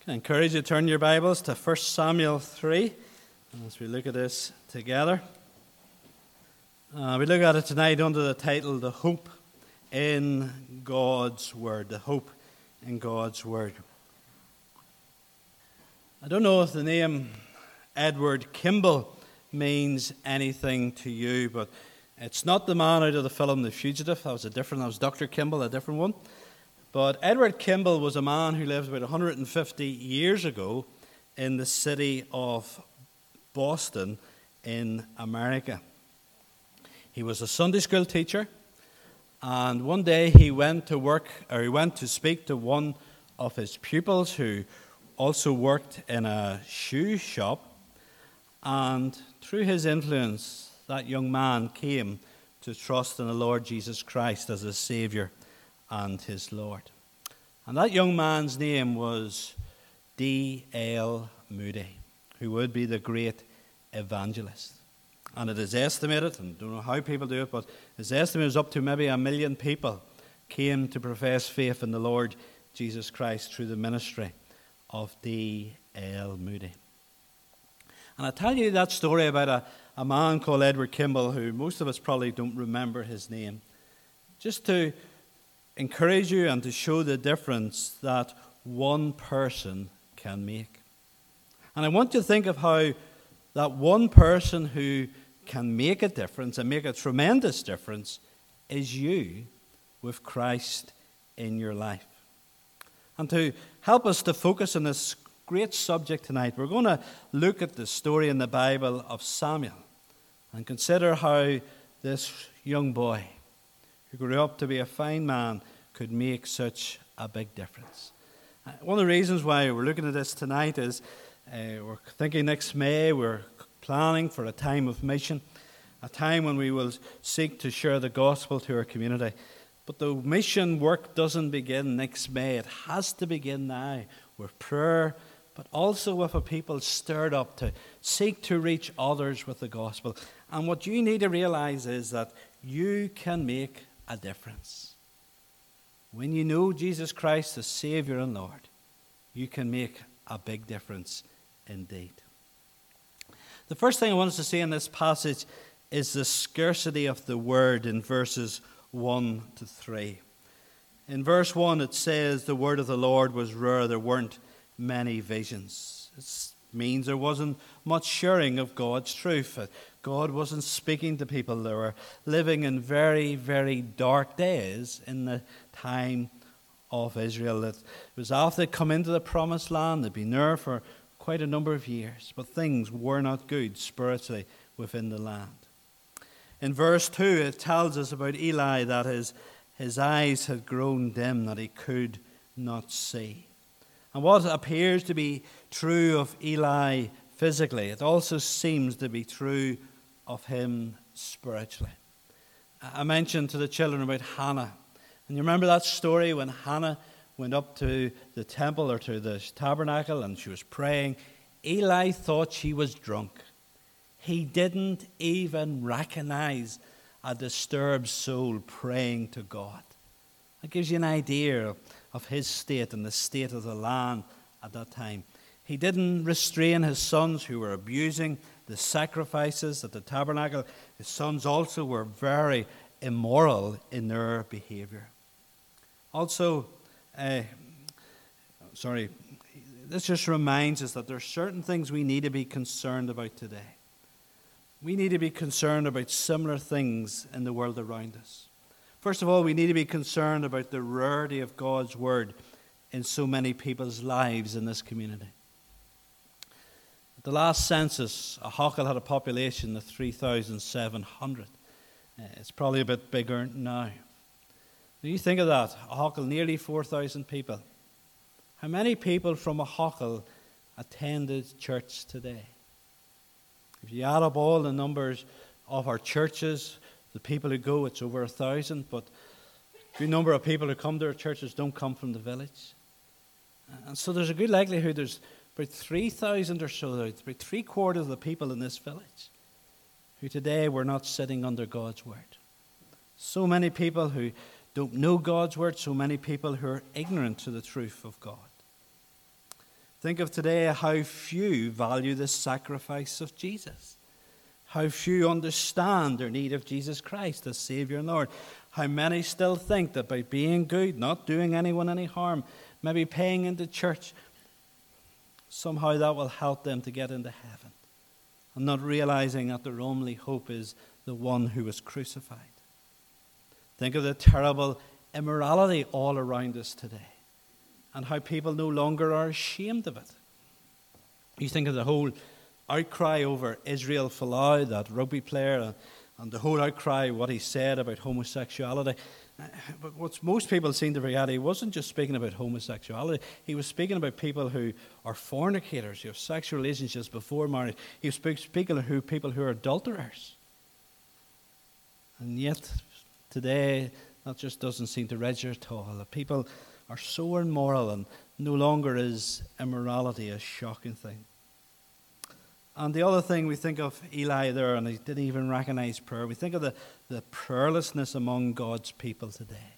I encourage you to turn your Bibles to 1 Samuel 3 as we look at this together. We look at it tonight under the title, The Hope in God's Word. The Hope in God's Word. I don't know if the name Edward Kimball means anything to you, but it's not the man out of the film The Fugitive. That was Dr. Kimball, a different one. But Edward Kimball was a man who lived about 150 years ago in the city of Boston in America. He was a Sunday school teacher, and one day he went to speak to one of his pupils who also worked in a shoe shop, and through his influence, that young man came to trust in the Lord Jesus Christ as his Savior and his Lord. And that young man's name was D.L. Moody, who would be the great evangelist. And it is estimated, and I don't know how people do it, but it's estimated up to maybe 1 million people came to profess faith in the Lord Jesus Christ through the ministry of D.L. Moody. And I tell you that story about a man called Edward Kimball, who most of us probably don't remember his name, just to encourage you and to show the difference that one person can make. And I want you to think of how that one person who can make a difference and make a tremendous difference is you with Christ in your life. And to help us to focus on this great subject tonight, we're going to look at the story in the Bible of Samuel and consider how this young boy who grew up to be a fine man could make such a big difference. One of the reasons why we're looking at this tonight is we're thinking next May we're planning for a time of mission, a time when we will seek to share the gospel to our community. But the mission work doesn't begin next May. It has to begin now with prayer, but also with a people stirred up to seek to reach others with the gospel. And what you need to realize is that you can make a difference. When you know Jesus Christ as Savior and Lord, you can make a big difference indeed. The first thing I want us to see in this passage is the scarcity of the word in verses 1 to 3. In verse 1 it says the word of the Lord was rare, there weren't many visions. It means there wasn't much sharing of God's truth. God wasn't speaking to people. They were living in very, very dark days in the time of Israel. It was after they'd come into the promised land. They'd been there for quite a number of years, but things were not good spiritually within the land. In verse 2 it tells us about Eli that his eyes had grown dim, that he could not see. And what appears to be true of Eli physically, it also seems to be true of him spiritually. I mentioned to the children about Hannah. And you remember that story when Hannah went up to the temple or to the tabernacle and she was praying. Eli thought she was drunk. He didn't even recognize a disturbed soul praying to God. That gives you an idea of his state and the state of the land at that time. He didn't restrain his sons who were abusing the sacrifices at the tabernacle. His sons also were very immoral in their behavior. Also, this just reminds us that there are certain things we need to be concerned about today. We need to be concerned about similar things in the world around us. First of all, we need to be concerned about the rarity of God's word in so many people's lives in this community. At the last census, Aughacall had a population of 3,700. It's probably a bit bigger now. When you think of that, Aughacall, nearly 4,000 people. How many people from Aughacall attended church today? If you add up all the numbers of our churches, the people who go, it's over 1,000, but a good number of people who come to our churches don't come from the village. And so there's a good likelihood there's about 3,000 or so, about 3/4 of the people in this village who today were not sitting under God's word. So many people who don't know God's word, so many people who are ignorant to the truth of God. Think of today how few value the sacrifice of Jesus. How few understand their need of Jesus Christ as Savior and Lord. How many still think that by being good, not doing anyone any harm, maybe paying into church, somehow that will help them to get into heaven. And not realizing that their only hope is the one who was crucified. Think of the terrible immorality all around us today, and how people no longer are ashamed of it. You think of the whole outcry over Israel Folau, that rugby player, and the whole outcry, what he said about homosexuality. But what most people seem to forget, he wasn't just speaking about homosexuality. He was speaking about people who are fornicators, who have sexual relationships before marriage. He was speaking of people who are adulterers. And yet, today, that just doesn't seem to register at all. The people are so immoral, and no longer is immorality a shocking thing. And the other thing, we think of Eli there, and he didn't even recognize prayer. We think of the prayerlessness among God's people today.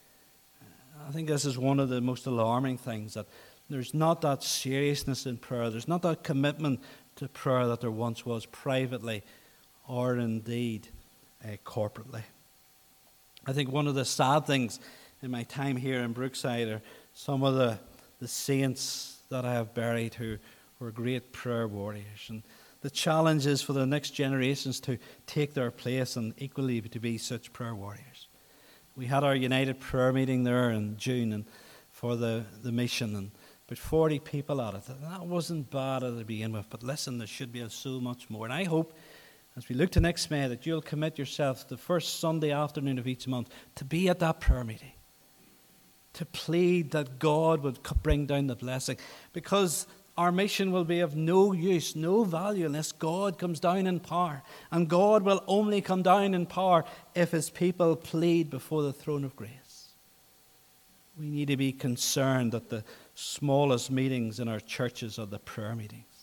I think this is one of the most alarming things, that there's not that seriousness in prayer. There's not that commitment to prayer that there once was, privately or indeed corporately. I think one of the sad things in my time here in Brookside are some of the saints that I have buried who were great prayer warriors. And the challenge is for the next generations to take their place and equally to be such prayer warriors. We had our United Prayer meeting there in June and for the mission, and about 40 people at it. And that wasn't bad to begin with, but listen, there should be so much more. And I hope, as we look to next May, that you'll commit yourself the first Sunday afternoon of each month to be at that prayer meeting, to plead that God would bring down the blessing, because our mission will be of no use, no value, unless God comes down in power. And God will only come down in power if his people plead before the throne of grace. We need to be concerned that the smallest meetings in our churches are the prayer meetings.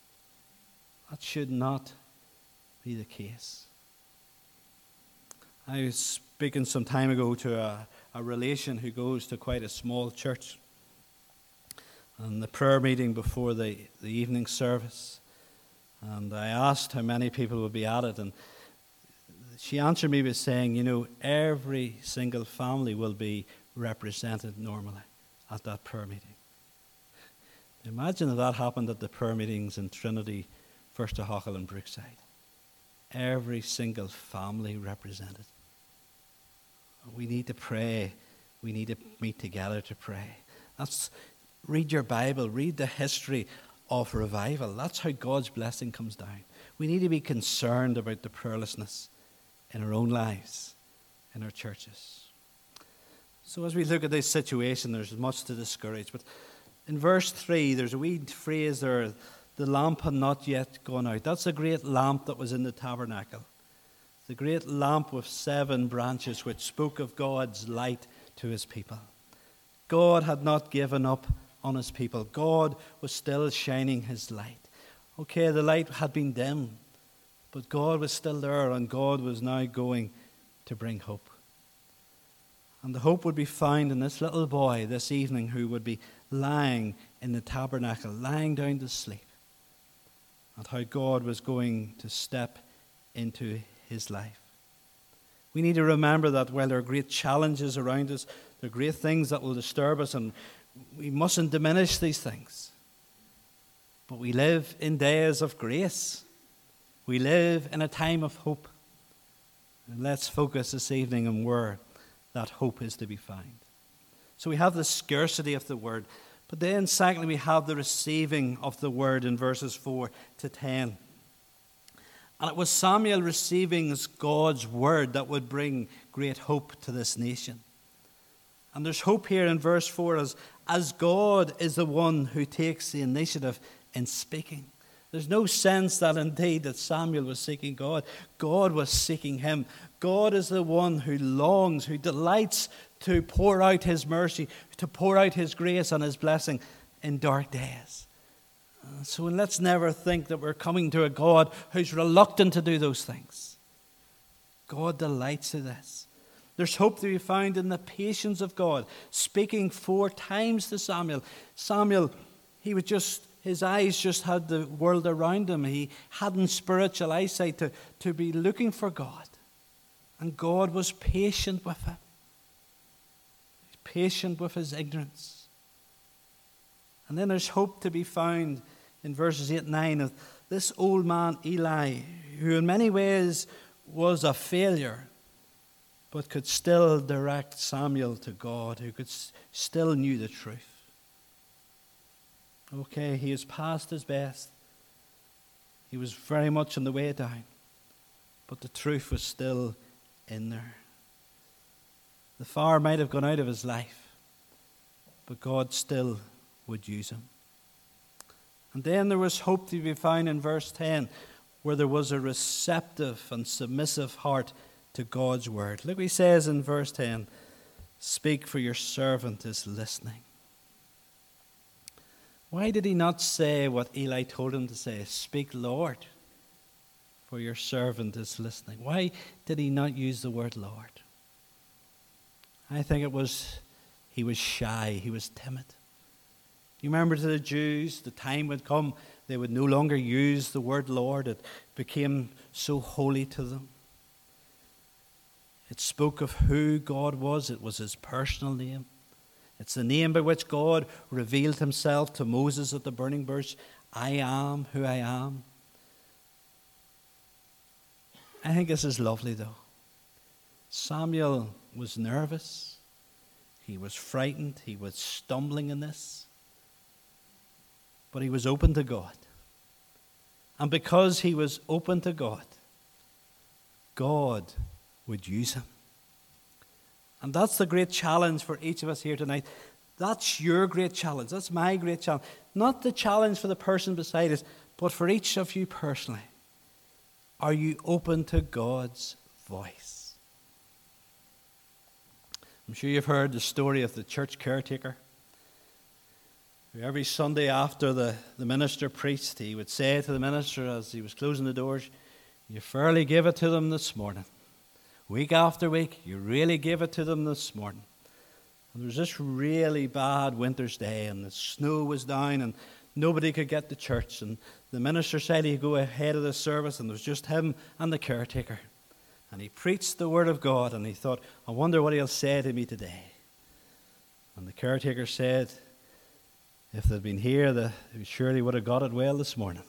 That should not be the case. I was speaking some time ago to a relation who goes to quite a small church, and the prayer meeting before the evening service. And I asked how many people would be at it, and she answered me by saying, every single family will be represented normally at that prayer meeting. Imagine if that happened at the prayer meetings in Trinity, First Ahachal and Brookside. Every single family represented. We need to pray. We need to meet together to pray. Read your Bible. Read the history of revival. That's how God's blessing comes down. We need to be concerned about the prayerlessness in our own lives, in our churches. So as we look at this situation, there's much to discourage. But in verse 3, there's a wee phrase there, the lamp had not yet gone out. That's the great lamp that was in the tabernacle. The great lamp with 7 branches which spoke of God's light to his people. God had not given up on his people. God was still shining his light. Okay, the light had been dim, but God was still there, and God was now going to bring hope. And the hope would be found in this little boy this evening who would be lying in the tabernacle, lying down to sleep, and how God was going to step into his life. We need to remember that while there are great challenges around us, there are great things that will disturb us, and we mustn't diminish these things. But we live in days of grace. We live in a time of hope. And let's focus this evening on where that hope is to be found. So we have the scarcity of the word. But then secondly, we have the receiving of the word in verses 4 to 10. And it was Samuel receiving God's word that would bring great hope to this nation. And there's hope here in verse 4 as God is the one who takes the initiative in speaking. There's no sense that indeed that Samuel was seeking God. God was seeking him. God is the one who longs, who delights to pour out his mercy, to pour out his grace and his blessing in dark days. So let's never think that we're coming to a God who's reluctant to do those things. God delights in this. There's hope to be found in the patience of God, speaking 4 times to Samuel. Samuel, his eyes just had the world around him. He hadn't spiritual eyesight to be looking for God. And God was patient with him. He's patient with his ignorance. And then there's hope to be found in verses 8 and 9 of this old man Eli, who in many ways was a failure, but could still direct Samuel to God, who still knew the truth. Okay, he has passed his best. He was very much on the way down, but the truth was still in there. The fire might have gone out of his life, but God still would use him. And then there was hope to be found in verse 10, where there was a receptive and submissive heart to God's word. Look what he says in verse 10, "Speak, for your servant is listening." Why did he not say what Eli told him to say? "Speak, Lord, for your servant is listening." Why did he not use the word Lord? I think he was shy, he was timid. You remember, to the Jews, the time would come, they would no longer use the word Lord. It became so holy to them. It spoke of who God was. It was his personal name. It's the name by which God revealed himself to Moses at the burning bush. I am who I am. I think this is lovely, though. Samuel was nervous. He was frightened. He was stumbling in this. But he was open to God. And because he was open to God, God would use him. And that's the great challenge for each of us here tonight. That's your great challenge. That's my great challenge. Not the challenge for the person beside us, but for each of you personally. Are you open to God's voice? I'm sure you've heard the story of the church caretaker. Every Sunday after the minister preached, he would say to the minister as he was closing the doors, "You fairly gave it to them this morning. Week after week, you really gave it to them this morning." And there was this really bad winter's day, and the snow was down, and nobody could get to church. And the minister said he'd go ahead of the service, and there was just him and the caretaker. And he preached the word of God, and he thought, "I wonder what he'll say to me today." And the caretaker said, if they'd been here, they surely would have got it well this morning.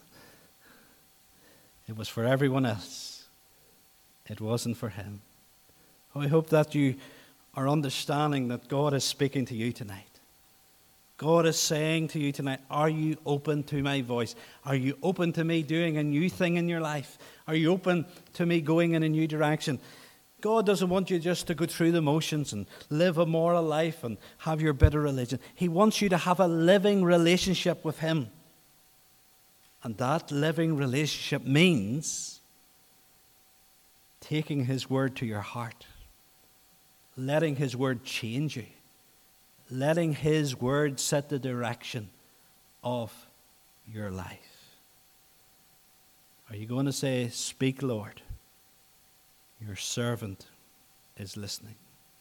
It was for everyone else. It wasn't for him. I hope that you are understanding that God is speaking to you tonight. God is saying to you tonight, are you open to my voice? Are you open to me doing a new thing in your life? Are you open to me going in a new direction? God doesn't want you just to go through the motions and live a moral life and have your bit of religion. He wants you to have a living relationship with him. And that living relationship means taking his word to your heart, letting his word change you, letting his word set the direction of your life. Are you going to say, "Speak, Lord, your servant is listening"?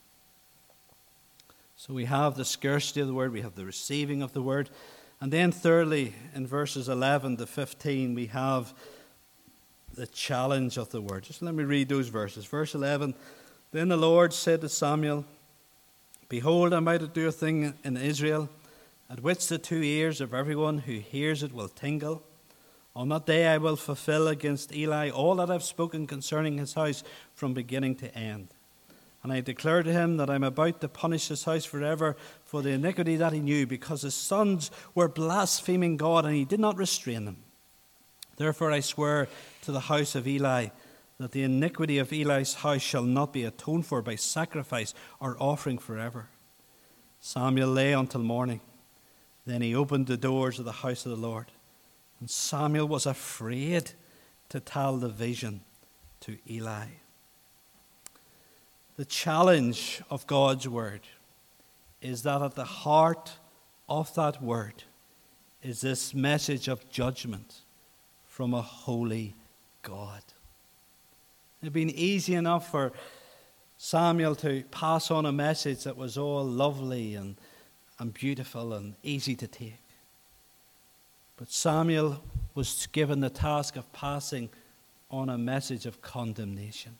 So we have the scarcity of the word, we have the receiving of the word, and then thirdly, in verses 11 to 15, we have the challenge of the word. Just let me read those verses. Verse 11, "Then the Lord said to Samuel, Behold, I'm about to do a thing in Israel, at which the 2 ears of everyone who hears it will tingle. On that day I will fulfill against Eli all that I've spoken concerning his house from beginning to end. And I declare to him that I'm about to punish his house forever for the iniquity that he knew, because his sons were blaspheming God, and he did not restrain them. Therefore I swear to the house of Eli that the iniquity of Eli's house shall not be atoned for by sacrifice or offering forever." Samuel lay until morning. Then he opened the doors of the house of the Lord. And Samuel was afraid to tell the vision to Eli. The challenge of God's word is that at the heart of that word is this message of judgment from a holy God. It had been easy enough for Samuel to pass on a message that was all lovely and beautiful and easy to take. But Samuel was given the task of passing on a message of condemnation.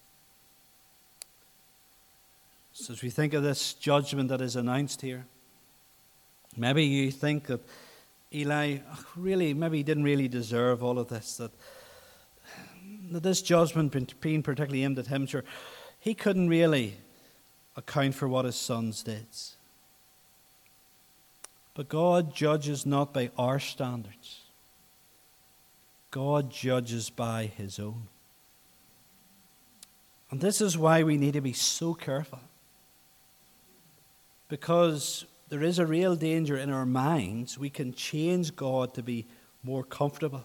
So as we think of this judgment that is announced here, maybe you think that Eli maybe he didn't really deserve all of this, that this judgment being particularly aimed at him, sure, he couldn't really account for what his sons did. But God judges not by our standards. God judges by his own. And this is why we need to be so careful. Because there is a real danger in our minds. We can change God to be more comfortable.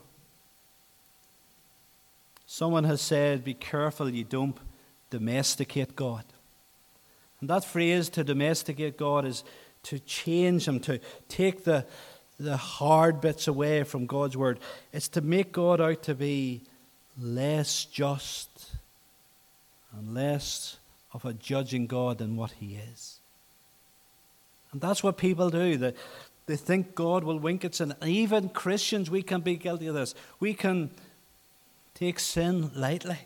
Someone has said, be careful you don't domesticate God. And that phrase, to domesticate God, is to change him, to take the hard bits away from God's word. It's to make God out to be less just and less of a judging God than what he is. And that's what people do. They think God will wink at sin. And even Christians, we can be guilty of this. We can take sin lightly.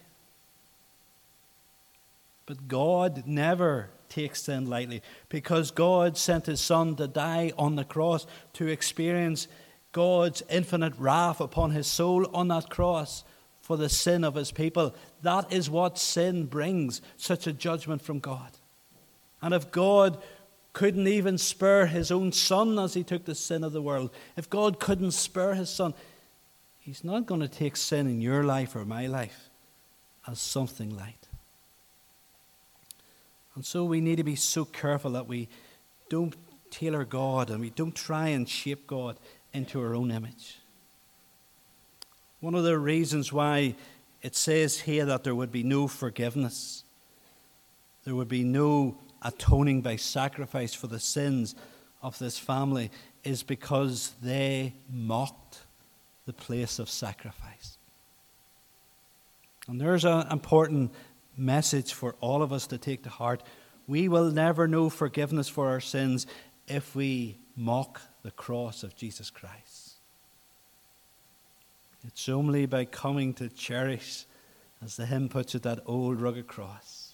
But God never takes sin lightly, because God sent his Son to die on the cross to experience God's infinite wrath upon his soul on that cross for the sin of his people. That is what sin brings, such a judgment from God. And if God couldn't even spare his own Son as he took the sin of the world, if God couldn't spare his Son, he's not going to take sin in your life or my life as something light. And so we need to be so careful that we don't tailor God and we don't try and shape God into our own image. One of the reasons why it says here that there would be no forgiveness, there would be no atoning by sacrifice for the sins of this family, is because they mocked the place of sacrifice. And there's an important message for all of us to take to heart. We will never know forgiveness for our sins if we mock the cross of Jesus Christ. It's only by coming to cherish, as the hymn puts it, that old rugged cross,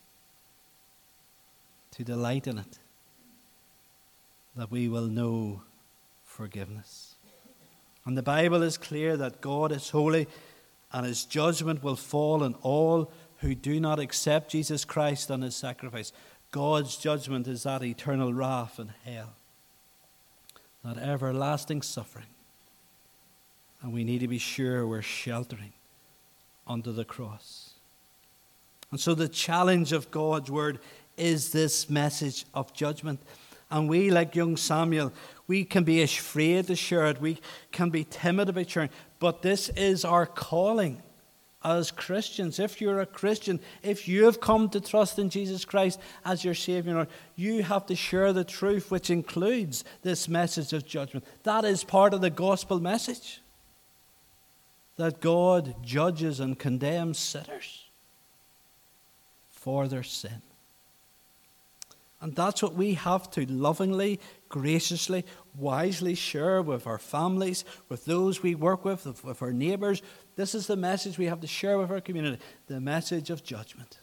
to delight in it, that we will know forgiveness. And the Bible is clear that God is holy and his judgment will fall on all who do not accept Jesus Christ and his sacrifice. God's judgment is that eternal wrath and hell, that everlasting suffering. And we need to be sure we're sheltering under the cross. And so the challenge of God's word is this message of judgment. And we, like young Samuel, we can be afraid to share it. We can be timid about sharing. But this is our calling as Christians. If you're a Christian, if you have come to trust in Jesus Christ as your Savior, Lord, you have to share the truth, which includes this message of judgment. That is part of the gospel message, that God judges and condemns sinners for their sin. And that's what we have to lovingly, graciously, wisely share with our families, with those we work with our neighbours. This is the message we have to share with our community, the message of judgment.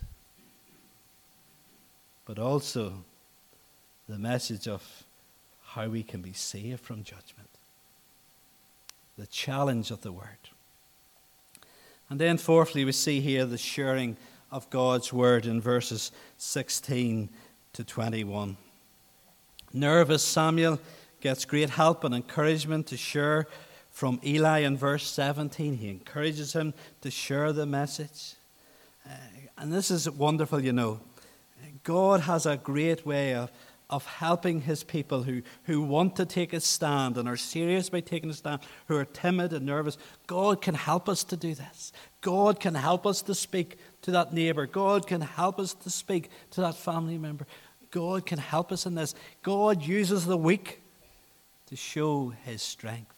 But also the message of how we can be saved from judgment. The challenge of the word. And then fourthly, we see here the sharing of God's word in verses 16 to 21. Nervous Samuel gets great help and encouragement to share from Eli in verse 17. He encourages him to share the message. And this is wonderful, you know. God has a great way of helping his people who want to take a stand and are serious about taking a stand, who are timid and nervous. God can help us to do this. God can help us to speak to that neighbor. God can help us to speak to that family member. God can help us in this. God uses the weak to show his strength.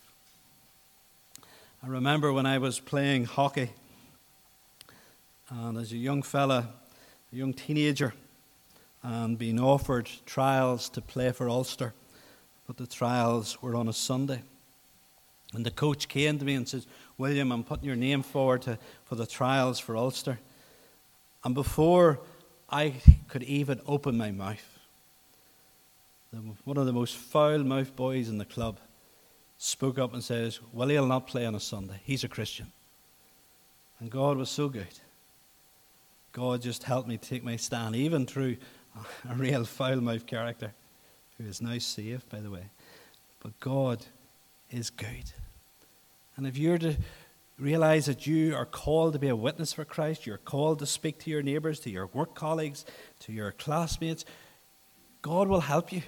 I remember when I was playing hockey, and as a young fella, a young teenager, and being offered trials to play for Ulster, but the trials were on a Sunday. When the coach came to me and says, William, I'm putting your name forward for the trials for Ulster. And before I could even open my mouth, one of the most foul-mouthed boys in the club spoke up and says, Willie will not play on a Sunday. He's a Christian. And God was so good. God just helped me take my stand, even through a real foul-mouthed character, who is now saved, by the way. But God is good. And if you're to realize that you are called to be a witness for Christ, you're called to speak to your neighbours, to your work colleagues, to your classmates, God will help you.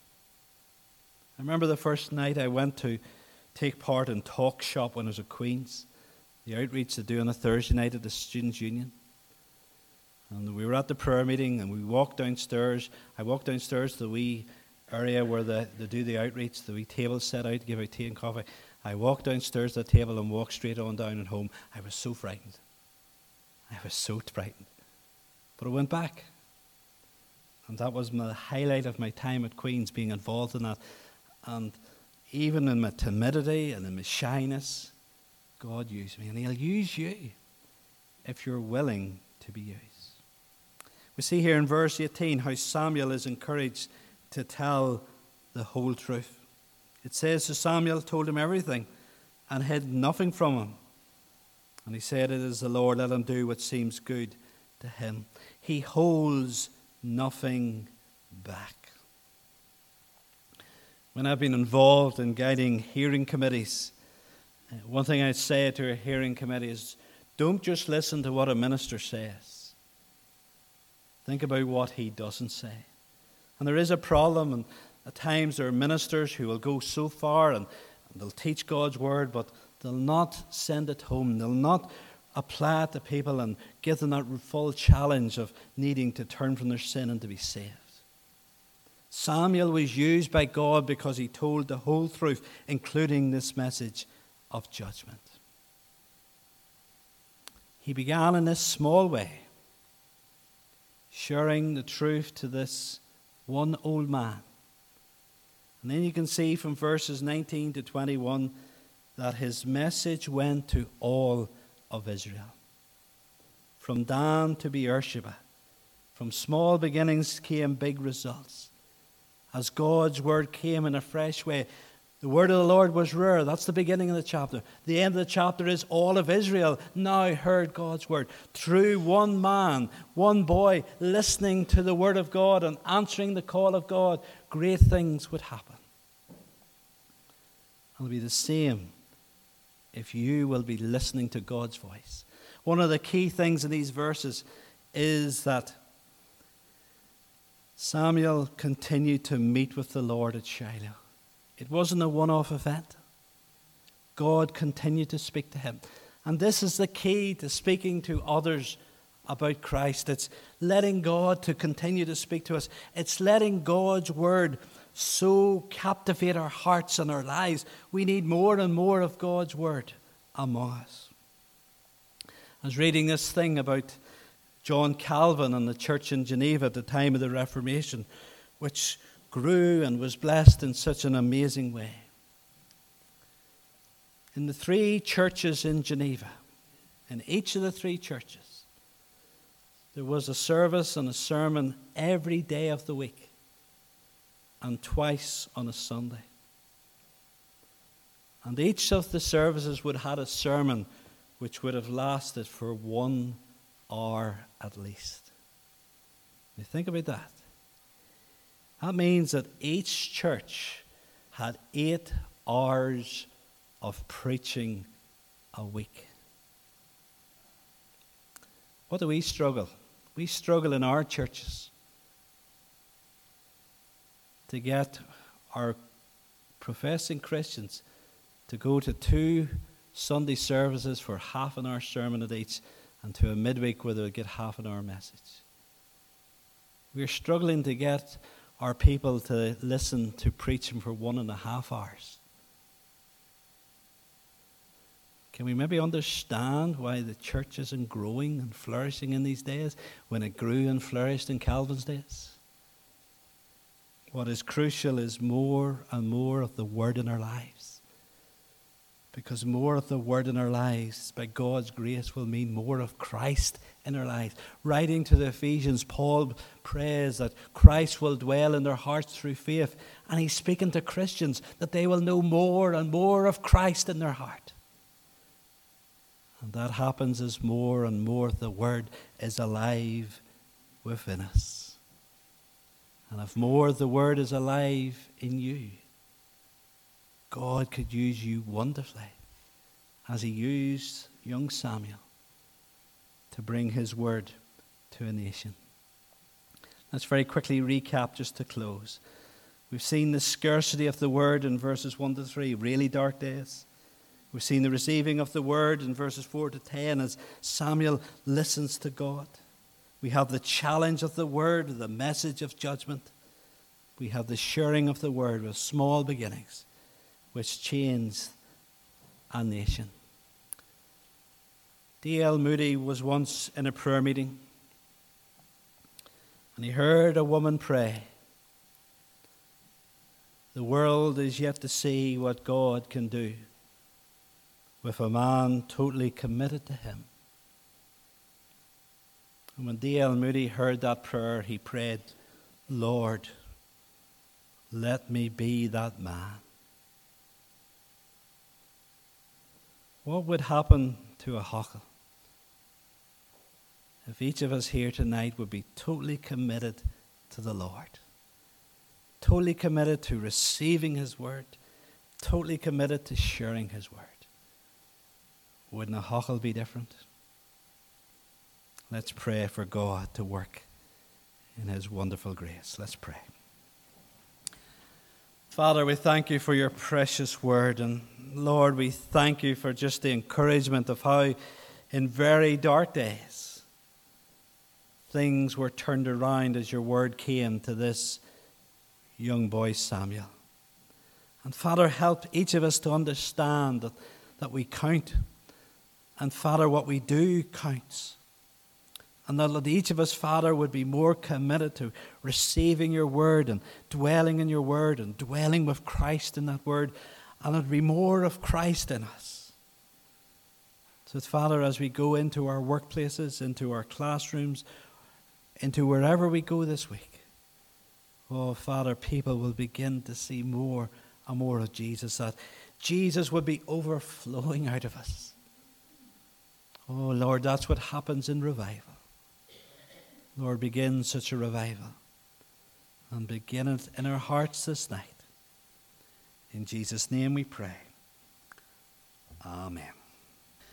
I remember the first night I went to take part in Talk Shop when I was at Queen's, the outreach they do on a Thursday night at the Students' Union. And we were at the prayer meeting and we walked downstairs. I walked downstairs to the wee area where they do the outreach, the wee table set out to give out tea and coffee. I walked downstairs to the table and walked straight on down and home. I was so frightened. I was so frightened. But I went back. And that was the highlight of my time at Queen's, being involved in that. And even in my timidity and in my shyness, God used me. And He'll use you if you're willing to be used. We see here in verse 18 how Samuel is encouraged to tell the whole truth. It says, so Samuel told him everything and hid nothing from him. And he said, it is the Lord, let him do what seems good to him. He holds nothing back. When I've been involved in guiding hearing committees, one thing I'd say to a hearing committee is, don't just listen to what a minister says. Think about what he doesn't say. And there is a problem, and at times there are ministers who will go so far and they'll teach God's word, but they'll not send it home. They'll not apply it to people and give them that full challenge of needing to turn from their sin and to be saved. Samuel was used by God because he told the whole truth, including this message of judgment. He began in this small way, sharing the truth to this one old man. And then you can see from verses 19 to 21 that his message went to all of Israel. From Dan to Beersheba, from small beginnings came big results. As God's word came in a fresh way, the word of the Lord was rare. That's the beginning of the chapter. The end of the chapter is all of Israel now heard God's word. Through one man, one boy, listening to the word of God and answering the call of God, great things would happen. It'll be the same if you will be listening to God's voice. One of the key things in these verses is that Samuel continued to meet with the Lord at Shiloh. It wasn't a one-off event. God continued to speak to him. And this is the key to speaking to others about Christ. It's letting God to continue to speak to us. It's letting God's word so captivate our hearts and our lives. We need more and more of God's word among us. I was reading this thing about John Calvin and the church in Geneva at the time of the Reformation, which grew and was blessed in such an amazing way. In the three churches in Geneva, in each of the three churches, there was a service and a sermon every day of the week and twice on a Sunday. And each of the services would have had a sermon which would have lasted for 1 hour at least. You think about that. That means that each church had 8 hours of preaching a week. What do we struggle? We struggle in our churches to get our professing Christians to go to 2 Sunday services for half an hour sermon at each, and to a midweek where they'll get half an hour message. We're struggling to get our people to listen to preaching for 1.5 hours. Can we maybe understand why the church isn't growing and flourishing in these days when it grew and flourished in Calvin's days? What is crucial is more and more of the word in our lives. Because more of the Word in our lives, by God's grace, will mean more of Christ in our lives. Writing to the Ephesians, Paul prays that Christ will dwell in their hearts through faith. And he's speaking to Christians that they will know more and more of Christ in their heart. And that happens as more and more the Word is alive within us. And if more the Word is alive in you, God could use you wonderfully, as he used young Samuel to bring his word to a nation. Let's very quickly recap just to close. We've seen the scarcity of the word in verses 1 to 3, really dark days. We've seen the receiving of the word in verses 4 to 10 as Samuel listens to God. We have the challenge of the word, the message of judgment. We have the sharing of the word with small beginnings, which changed a nation. D.L. Moody was once in a prayer meeting, and he heard a woman pray. The world is yet to see what God can do with a man totally committed to him. And when D.L. Moody heard that prayer, he prayed, Lord, let me be that man. What would happen to a Hachel if each of us here tonight would be totally committed to the Lord? Totally committed to receiving his word. Totally committed to sharing his word. Wouldn't a Hachel be different? Let's pray for God to work in his wonderful grace. Let's pray. Father, we thank you for your precious word. And Lord, we thank you for just the encouragement of how in very dark days things were turned around as your word came to this young boy Samuel. And Father, help each of us to understand that we count. And Father, what we do counts. And that each of us, Father, would be more committed to receiving your word and dwelling in your word and dwelling with Christ in that word. And it would be more of Christ in us. So, Father, as we go into our workplaces, into our classrooms, into wherever we go this week, oh, Father, people will begin to see more and more of Jesus. That Jesus would be overflowing out of us. Oh, Lord, that's what happens in revival. Lord, begin such a revival and begin it in our hearts this night. In Jesus' name we pray. Amen.